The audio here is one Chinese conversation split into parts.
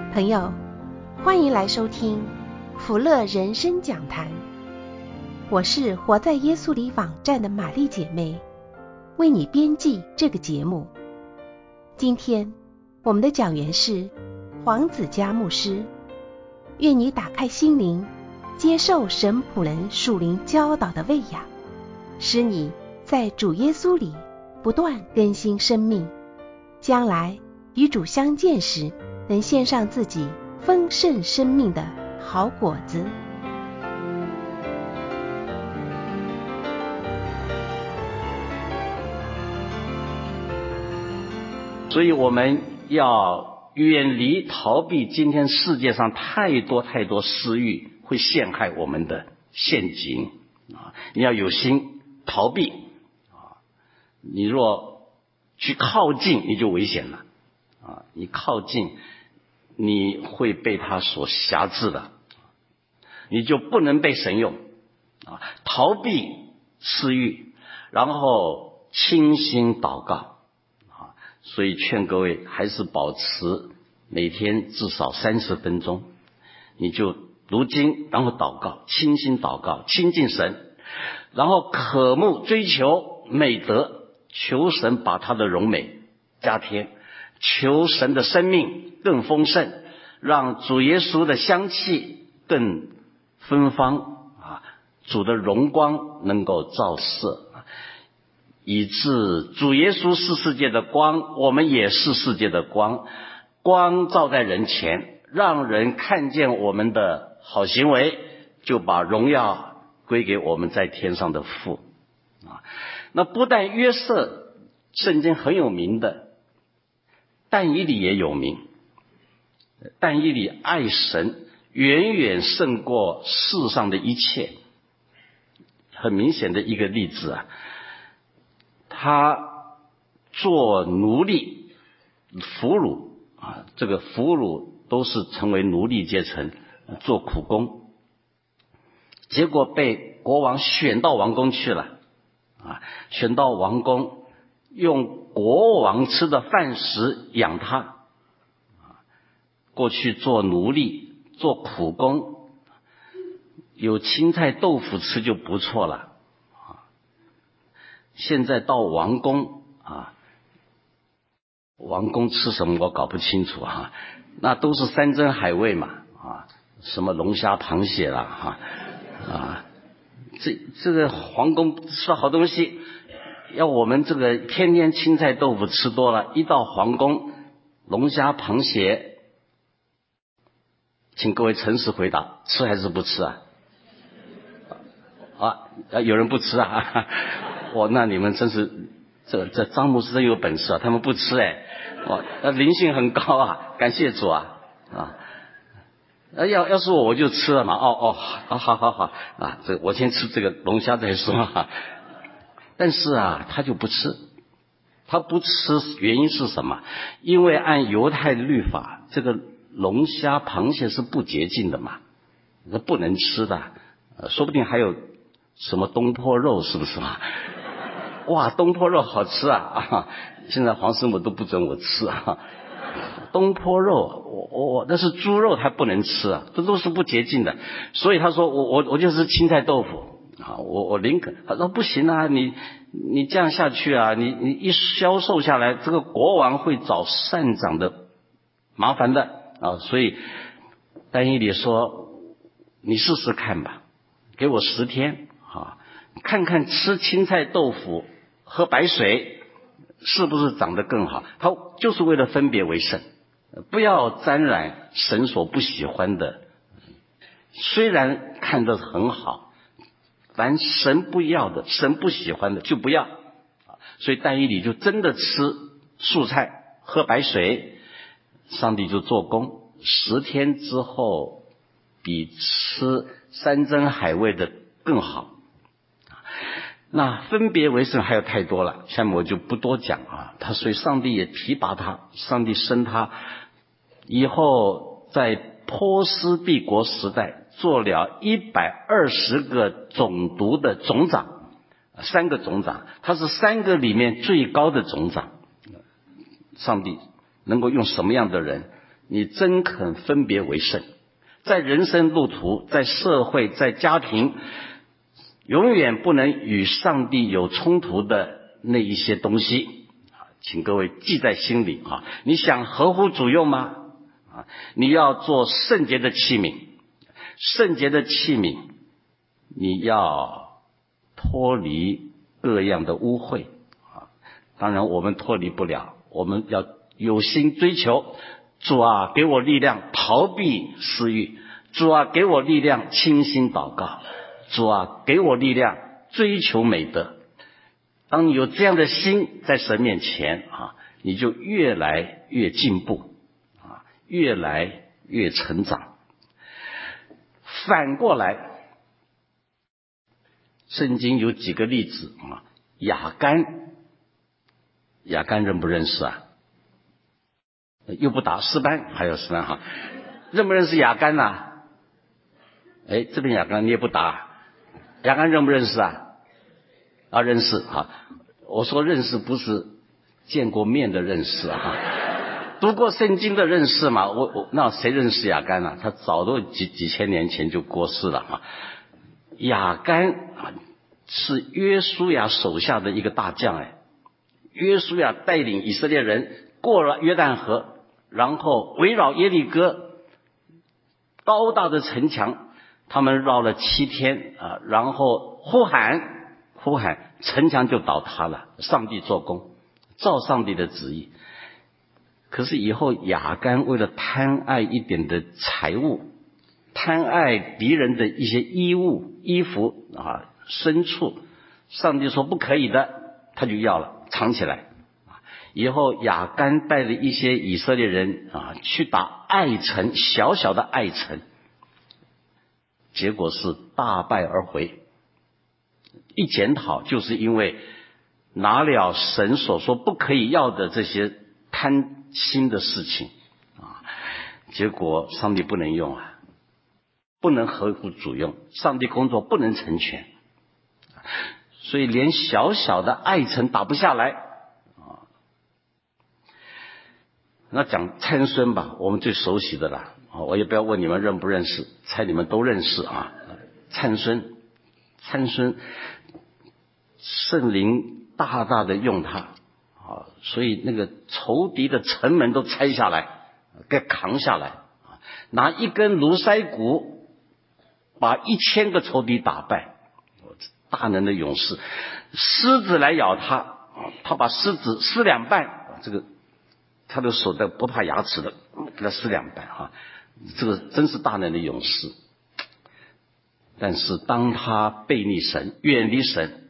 朋友，欢迎来收听福乐人生讲坛。我是活在耶稣里网站的玛丽姐妹，为你编辑这个节目。今天我们的讲员是黄子嘉牧师。愿你打开心灵，接受神仆人属灵教导的喂养，使你在主耶稣里不断更新生命，将来与主相见时，能献上自己丰盛生命的好果子。 所以我们要远离逃避今天世界上太多私欲会陷害我们的陷阱啊！你要有心逃避啊！你若去靠近，你就危险了啊！你靠近，你会被他所辖制的，你就不能被神用啊！逃避私欲，然后清心祷告。所以劝各位还是保持每天至少30分钟，你就读经，然后祷告，清心祷告，亲近神，然后渴慕追求美德，求神把他的荣美加添，求神的生命更丰盛，让主耶稣的香气更芬芳啊，主的荣光能够照射，以致主耶稣是世界的光，我们也是世界的光，光照在人前，让人看见我们的好行为，就把荣耀归给我们在天上的父啊。那不但约瑟圣经很有名的，但以理也有名。但以理爱神远远胜过世上的一切，很明显的一个例子啊。他做奴隶俘虏啊，这个俘虏都是成为奴隶阶层，做苦工，结果被国王选到王宫去了啊，选到王宫，用国王吃的饭食养他。过去做奴隶做苦工，有青菜豆腐吃就不错了。现在到王宫啊，王宫吃什么我搞不清楚啊，那都是山珍海味嘛啊，什么龙虾螃蟹啦啊，这个皇宫吃好东西，要我们这个天天青菜豆腐吃多了，一到皇宫龙虾螃蟹，请各位诚实回答，吃还是不吃啊？有人不吃啊？那你们真是这张牧师真有本事啊，他们不吃那灵性很高啊，感谢主啊要是我就吃了嘛，好啊，我先吃这个龙虾再说啊。但是啊，他就不吃，他不吃原因是什么？因为按犹太律法，这个龙虾螃蟹是不洁净的嘛，那不能吃的，说不定还有什么东坡肉，是不是嘛？哇，东坡肉好吃啊！现在黄师母都不准我吃啊。东坡肉，那是猪肉，它不能吃啊，这都是不洁净的。所以他说我就是青菜豆腐啊，我宁可。他说不行啊，你这样下去啊，你一销售下来，这个国王会找善长的麻烦的啊。所以但以理说，你试试看吧，给我10天啊，看看吃青菜豆腐喝白水是不是长得更好。他就是为了分别为圣，不要沾染神所不喜欢的，虽然看得很好，凡神不要的神不喜欢的就不要。所以但以理就真的吃素菜喝白水，上帝就做工，10天之后比吃山珍海味的更好。那分别为圣还有太多了，下面我就不多讲啊。所以上帝也提拔他，上帝升他以后，在波斯帝国时代做了120个总督的总长，3个总长，他是3个里面最高的总长。上帝能够用什么样的人你真肯分别为圣，在人生路途，在社会，在家庭，永远不能与上帝有冲突的那一些东西，请各位记在心里啊！你想合乎主用吗？你要做圣洁的器皿，圣洁的器皿，你要脱离各样的污秽啊！当然我们脱离不了，我们要有心追求。主啊，给我力量逃避私欲，主啊，给我力量倾心祷告，主啊，给我力量追求美德。当你有这样的心在神面前啊，你就越来越进步啊，越来越成长。反过来，圣经有几个例子啊，亚干认不认识啊？又不打诗班，还有诗班哈，认不认识亚干呐？这边亚干你也不打，亚干认不认识啊？啊，认识啊！我说认识不是见过面的认识啊，读过圣经的认识嘛。那谁认识亚干啊？他早都几千年前就过世了啊。亚干是约书亚手下的一个大将约书亚带领以色列人过了约旦河，然后围绕耶利哥高大的城墙，他们绕了7天啊，然后呼喊，城墙就倒塌了。上帝做工，照上帝的旨意。可是以后亚干为了贪爱一点的财物，贪爱敌人的一些衣服啊、牲畜，上帝说不可以的，他就要了，藏起来。以后亚干带了一些以色列人去打爱城，小小的爱城，结果是大败而回。一检讨，就是因为拿了神所说不可以要的这些贪心的事情结果上帝不能用不能合乎主用，上帝工作不能成全，所以连小小的爱城打不下来那讲参孙吧，我们最熟悉的了我也不要问你们认不认识，猜你们都认识参孙圣灵大大的用他所以那个仇敌的城门都拆下来，给扛下来拿一根芦腮骨把1000个仇敌打败，大能的勇士。狮子来咬他他把狮子撕2半，这个他的手不怕牙齿的，给他撕2半这个真是大能的勇士。但是当他背逆神，远离神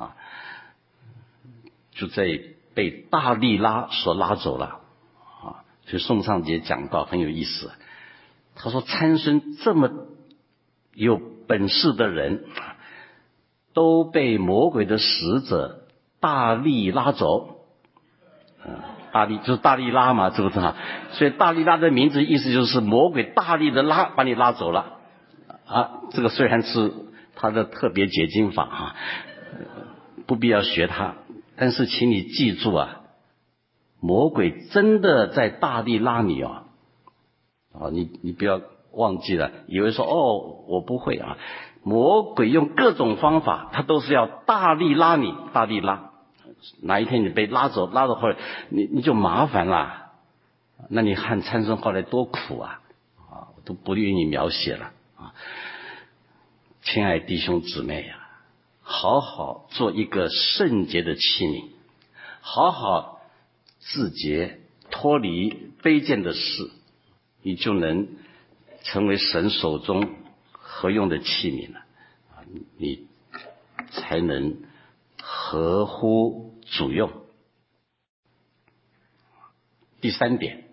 就在被大利拉所拉走了所以宋尚节讲到很有意思，他说参孙这么有本事的人都被魔鬼的使者大利拉走大利就是大利拉嘛，知不知道？所以大利拉的名字意思就是魔鬼大力的把你拉走了这个虽然是他的特别解经法不必要学他，但是请你记住魔鬼真的在大力拉你你不要忘记了，以为说我不会魔鬼用各种方法，他都是要大力拉你，大力拉。哪一天你被拉走后来你就麻烦了，那你看参孙后来多苦我都不愿意描写了亲爱弟兄姊妹好好做一个圣洁的器皿，好好自洁，脱离卑贱的事，你就能成为神手中合用的器皿了你才能合乎主用。第3点，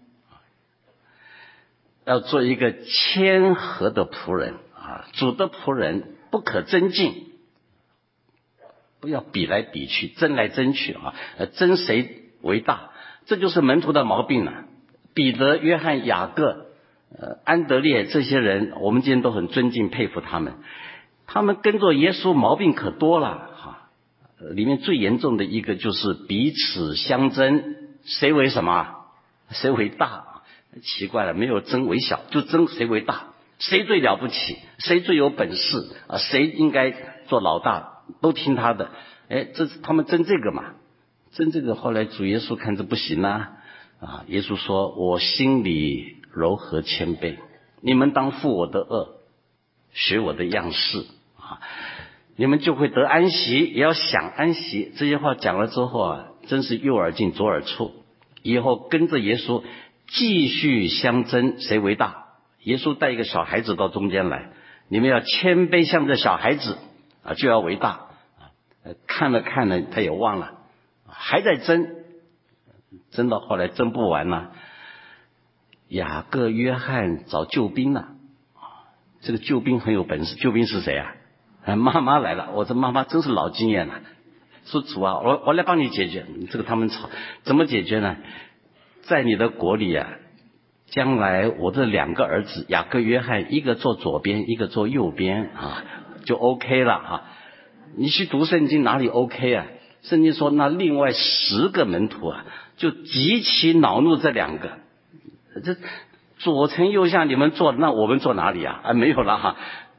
要做一个谦和的仆人主的仆人不可争竞，不要比来比去，争来争去争谁为大，这就是门徒的毛病了。彼得、约翰、雅各、安德烈这些人，我们今天都很尊敬佩服他们，他们跟着耶稣毛病可多了里面最严重的一个就是彼此相争，谁为什么？谁为大？ 奇怪了，没有争为小，就争谁为大，谁最了不起，谁最有本事啊，谁应该做老大，都听他的。他们争这个嘛，争这个。后来主耶稣看这不行啊，耶稣说：“我心里柔和谦卑，你们当负我的恶，学我的样式啊，你们就会得安息，也要享安息。”这些话讲了之后啊，真是右耳进左耳出。以后跟着耶稣继续相争，谁为大？耶稣带一个小孩子到中间来，你们要谦卑像这小孩子啊，就要为大。看了他也忘了，还在争，争到后来争不完了。雅各、约翰找救兵了，这个救兵很有本事。救兵是谁啊？妈妈来了。我这妈妈真是老经验了，说主啊，我来帮你解决。这个他们吵，怎么解决呢？在你的国里啊，将来我这2个儿子雅各、约翰，一个坐左边，一个坐右边啊，就 OK 了啊。你去读圣经哪里 OK 啊？圣经说那另外10个门徒啊，就极其恼怒这2个，这左丞右相你们坐，那我们坐哪里啊？没有了哈。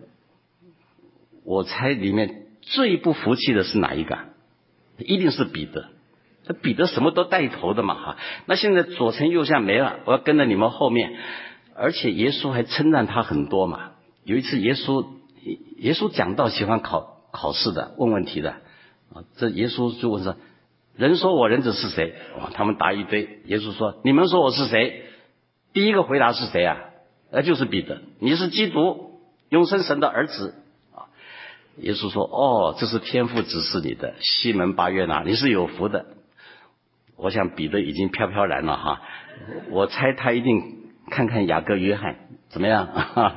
我猜里面最不服气的是哪一个？一定是彼得。彼得什么都带头的嘛哈。那现在左丞右相没了，我要跟着你们后面。而且耶稣还称赞他很多嘛。有一次耶稣讲道喜欢考试的，问问题的啊。这耶稣就问说：“人说我人子是谁？”他们答一堆。耶稣说：“你们说我是谁？”第一个回答是谁啊？就是彼得。你是基督，永生神的儿子啊。耶稣说：“哦，这是天父指示你的，西门巴约拿，你是有福的。”我想彼得已经飘飘然了哈。我猜他一定看看雅各、约翰怎么样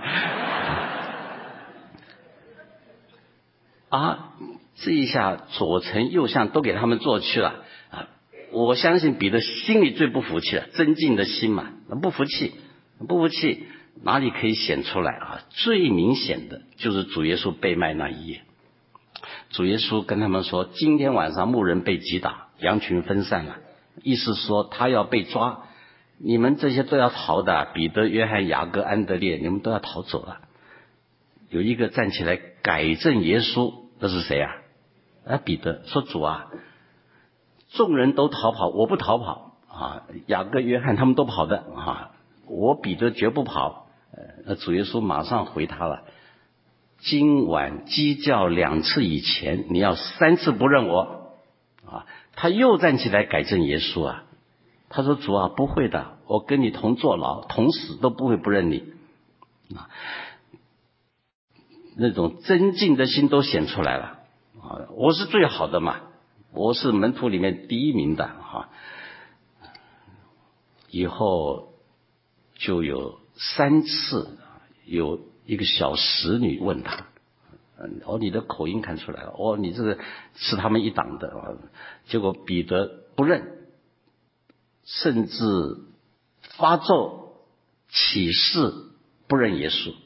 啊？这一下左丞右相都给他们做去了啊！我相信彼得心里最不服气了，尊敬的心嘛，不服气哪里可以显出来啊？最明显的就是主耶稣被卖那一夜。主耶稣跟他们说：“今天晚上牧人被击打，羊群分散了。”意思说他要被抓，你们这些都要逃的，彼得、约翰、雅各、安德烈，你们都要逃走了。有一个站起来改正耶稣，那是谁啊？彼得说：“主啊，众人都逃跑，我不逃跑啊！雅各、约翰他们都跑的啊，我彼得绝不跑。”那主耶稣马上回他了：“今晚鸡叫2次以前，你要3次不认我啊！”他又站起来改正耶稣啊，他说：“主啊，不会的，我跟你同坐牢同死都不会不认你啊！”那种尊敬的心都显出来了啊！我是最好的嘛，我是门徒里面第1名的啊！以后就有3次有一个小使女问他：“你的口音看出来了，你这个是他们一党的啊！”结果彼得不认，甚至发咒起誓不认耶稣。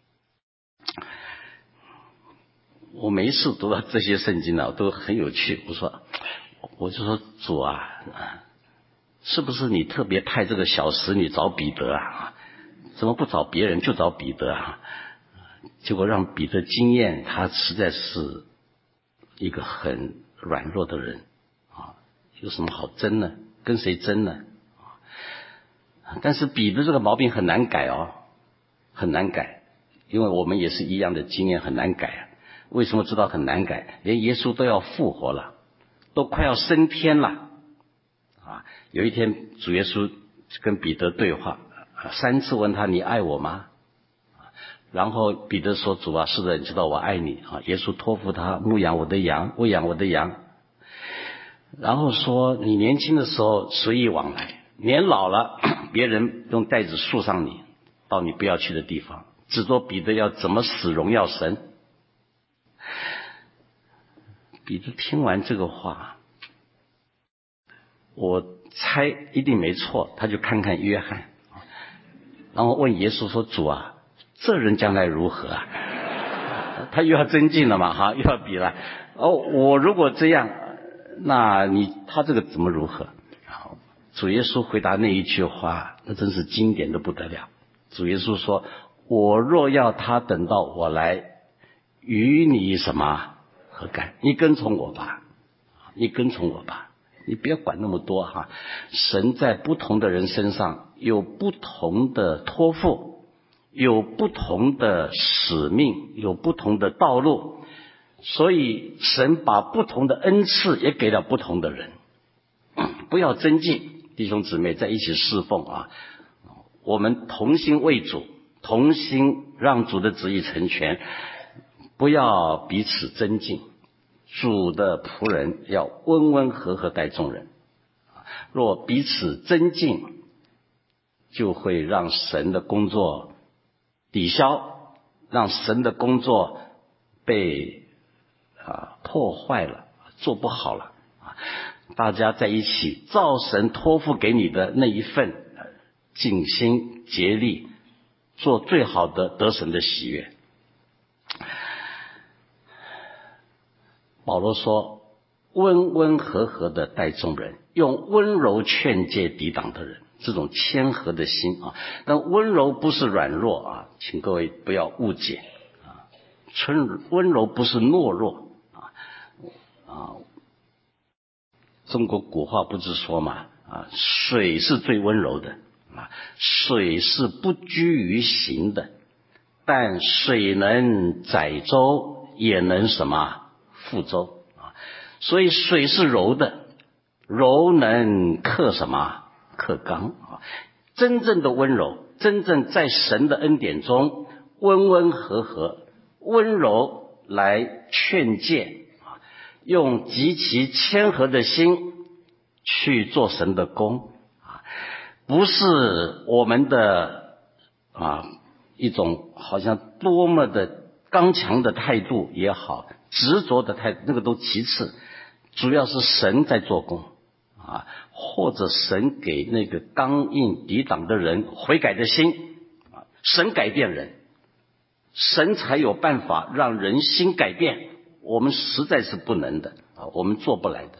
我每一次读到这些圣经呢，都很有趣。我就说主啊，是不是你特别派这个小使女找彼得啊？怎么不找别人就找彼得啊？结果让彼得惊艳，他实在是一个很软弱的人啊，有什么好争呢？跟谁争呢？但是彼得这个毛病很难改哦，很难改，因为我们也是一样的经验，很难改啊。为什么知道很难改？连耶稣都要复活了，都快要升天了啊！有一天主耶稣跟彼得对话，3次问他：“你爱我吗？”然后彼得说：“主啊，是的，你知道我爱你啊。”耶稣托付他牧养我的羊，喂养我的羊。然后说：“你年轻的时候随意往来，年老了别人用带子束上你，到你不要去的地方。”只说彼得要怎么死荣耀神。彼得听完这个话，我猜一定没错，他就看看约翰，然后问耶稣说：“主啊，这人将来如何啊？”他又要增进了嘛，又要比了。我如果这样，那他这个怎么如何？ 主耶稣回答那一句话，那真是经典的不得了。主耶稣说，我若要他等到我来，与你什么何干？你跟从我吧，你跟从我吧，你别管那么多哈。神在不同的人身上有不同的托付，有不同的使命，有不同的道路，所以神把不同的恩赐也给了不同的人。不要增进，弟兄姊妹在一起侍奉啊，我们同心为主，同心让主的旨意成全，不要彼此增进。主的仆人要温温和和待众人，若彼此增进，就会让神的工作抵消，让神的工作被破坏了，做不好了。大家在一起照神托付给你的那一份尽心竭力，做最好的得神的喜悦。保罗说，温温和和的待众人，用温柔劝诫抵挡的人，这种谦和的心啊。但温柔不是软弱啊，请各位不要误解啊。温柔不是懦弱啊。中国古话不是说嘛水是最温柔的水是不拘于形的，但水能载舟，也能什么覆舟所以水是柔的，柔能克什么克刚真正的温柔，真正在神的恩典中温温和和，温柔来劝诫用极其谦和的心去做神的工不是我们的一种好像多么的刚强的态度也好，执着的态度，那个都其次，主要是神在做工或者神给那个刚硬抵挡的人悔改的心神改变人，神才有办法让人心改变，我们实在是不能的我们做不来的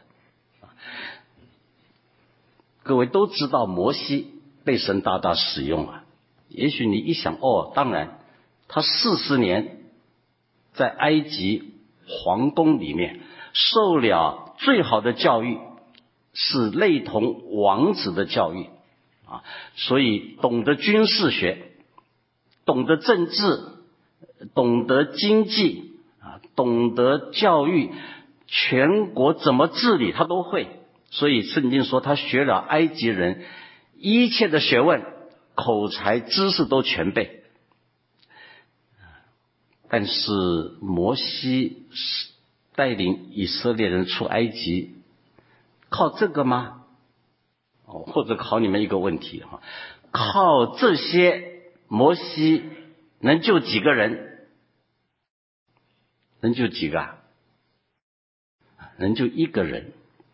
各位都知道摩西被神大大使用也许你一想当然他40年在埃及皇宫里面受了最好的教育，是类同王子的教育所以懂得军事学，懂得政治，懂得经济懂得教育，全国怎么治理他都会。所以圣经说他学了埃及人一切的学问，口才知识都全备。但是摩西带领以色列人出埃及靠这个吗？或者考你们一个问题靠这些摩西能救几个人？能救几个能救一个人。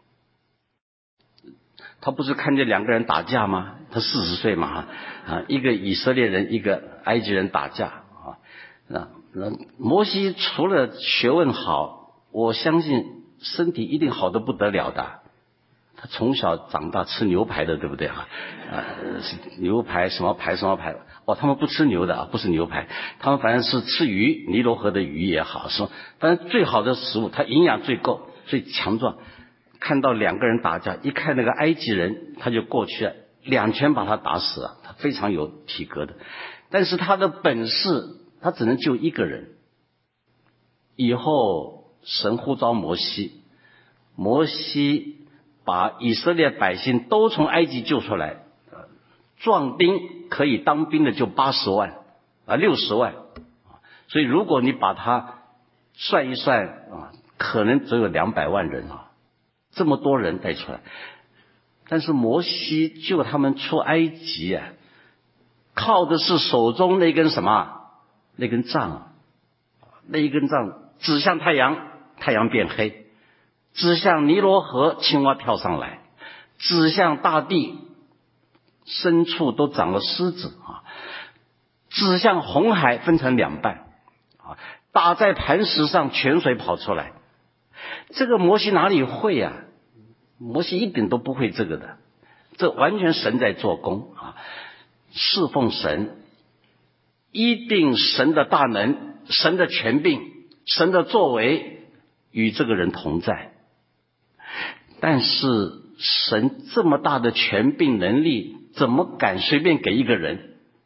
他不是看见2个人打架吗？他40岁嘛一个以色列人，一个埃及人打架摩西除了学问好，我相信身体一定好得不得了的。他从小长大吃牛排的，对不对牛排什么排什么排他们不吃牛的不是牛排，他们反正是吃鱼，尼罗河的鱼也好，说反正最好的食物，它营养最够，最强壮。看到2个人打架，一看那个埃及人，他就过去了，2拳把他打死了，他非常有体格的。但是他的本事，他只能救一个人。以后神呼召摩西，摩西把以色列百姓都从埃及救出来，壮丁可以当兵的就80万60万所以如果你把它算一算可能只有200万人这么多人带出来。但是摩西救他们出埃及靠的是手中那根什么？那根杖那一根杖指向太阳，太阳变黑；指向尼罗河，青蛙跳上来；指向大地，深处都长了狮子指向红海，分成2半打在磐石上，泉水跑出来。这个摩西哪里会摩西一点都不会这个的。 这完全神在做工啊！侍奉神，一定神的大能、神的权柄、神的作为与这个人同在。但是神这么大的权柄能力，怎么敢随便给一个人？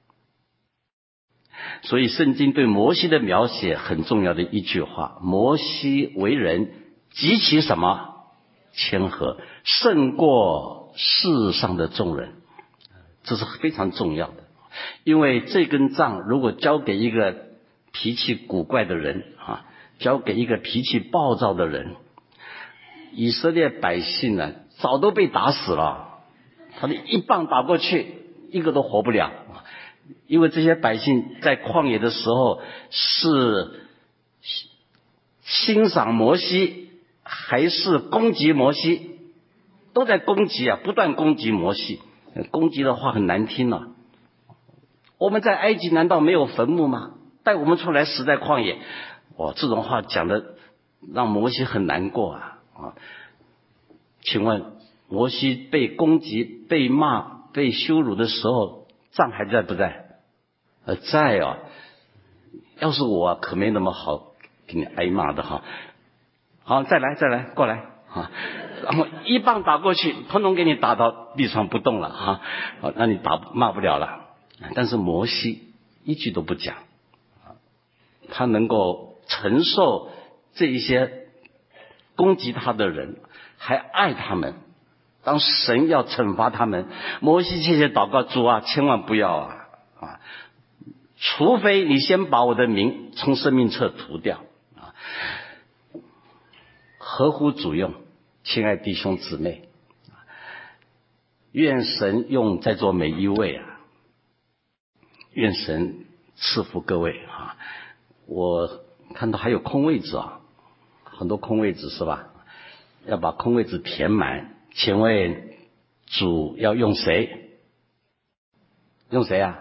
所以圣经对摩西的描写很重要的一句话：摩西为人极其什么？谦和，胜过世上的众人。这是非常重要的，因为这根杖如果交给一个脾气古怪的人啊，交给一个脾气暴躁的人，以色列百姓呢早都被打死了，他的一棒打过去，一个都活不了。因为这些百姓在旷野的时候是欣赏摩西还是攻击摩西？都在攻击啊，不断攻击摩西。攻击的话很难听啊。我们在埃及难道没有坟墓吗？带我们出来死在旷野。这种话讲的让摩西很难过啊。请问摩西被攻击、被骂、被羞辱的时候，杖还在不在？在啊。要是我可没那么好给你挨骂的哈。好，再来过来啊，然后一棒打过去，统统给你打到地上不动了哈。好，那你骂不了了。但是摩西一句都不讲，他能够承受这一些攻击他的人，还爱他们。当神要惩罚他们，摩西切切祷告，主啊，千万不要啊！除非你先把我的名从生命册涂掉啊！合乎主用，亲爱弟兄姊妹，愿神用在座每一位啊，愿神赐福各位啊！我看到还有空位置啊，很多空位置是吧？要把空位置填满。请问主要用谁？用谁啊？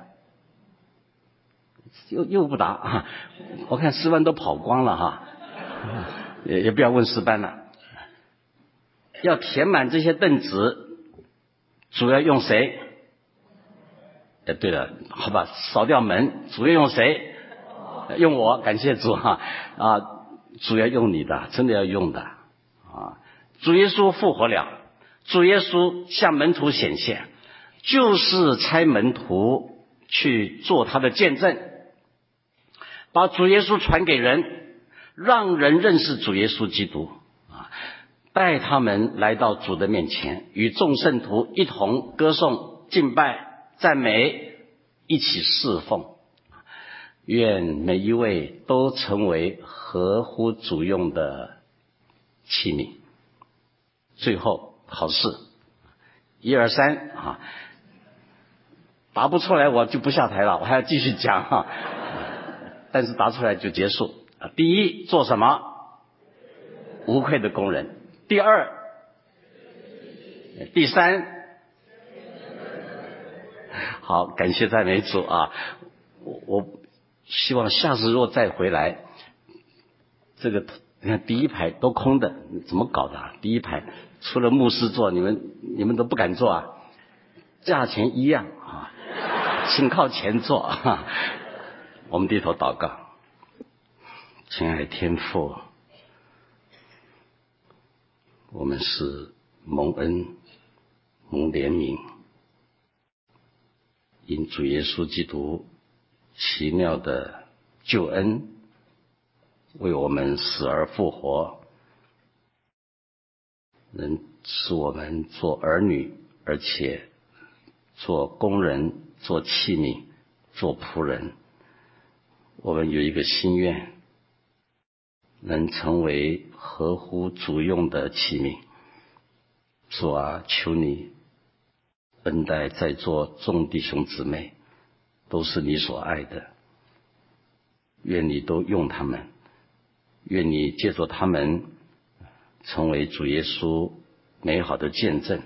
又不答啊！我看诗班都跑光了哈，也不要问诗班了。要填满这些凳子，主要用谁？对了，好吧，扫掉门，主要用谁？用我，感谢主哈主要用你的，真的要用的啊！主耶稣复活了，主耶稣向门徒显现，就是差门徒去做他的见证，把主耶稣传给人，让人认识主耶稣基督啊，带他们来到主的面前，与众圣徒一同歌颂、敬拜、赞美，一起侍奉。愿每一位都成为合乎主用的器皿。最后考试，1、2、3啊，答不出来我就不下台了，我还要继续讲哈。但是答出来就结束。第一，做什么？无愧的工人。第二，第三，好，感谢赞美主啊！我希望下次如果再回来，这个你看第一排都空的，怎么搞的啊？第一排除了牧师坐，你们都不敢坐啊？价钱一样啊，请靠前坐啊！我们低头祷告。亲爱的天父，我们是蒙恩蒙怜悯，因主耶稣基督奇妙的救恩，为我们死而复活，能使我们做儿女，而且做工人，做器皿，做仆人。我们有一个心愿，能成为合乎主用的器皿。主啊，求你恩待在座众弟兄姊妹，都是你所爱的，愿你都用他们，愿你借助他们成为主耶稣美好的见证，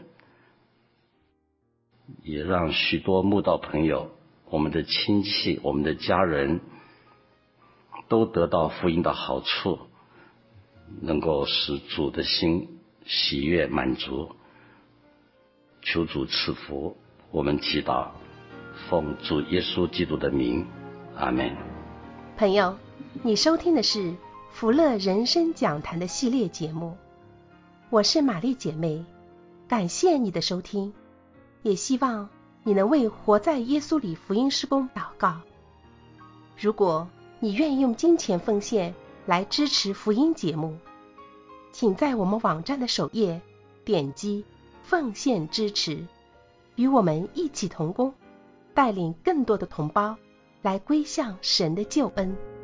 也让许多慕道朋友、我们的亲戚、我们的家人都得到福音的好处，能够使主的心喜悦满足。 求主赐福。我们祈祷，奉主耶稣基督的名，阿们。 朋友，你收听的是福乐人生讲坛的系列节目，我是玛丽姐妹，感谢你的收听，也希望你能为活在耶稣里福音事工祷告。如果你愿意用金钱奉献来支持福音节目，请在我们网站的首页点击奉献支持，与我们一起同工，带领更多的同胞来归向神的救恩。